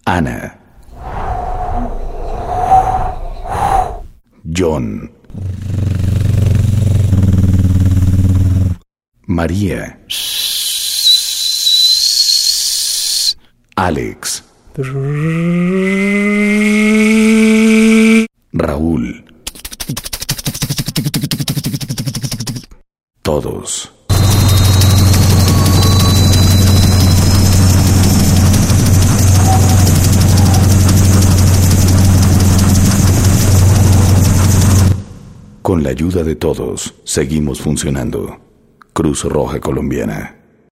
Ana, John, María, Alex, Raúl, todos. Con la ayuda de todos, seguimos funcionando. Cruz Roja Colombiana.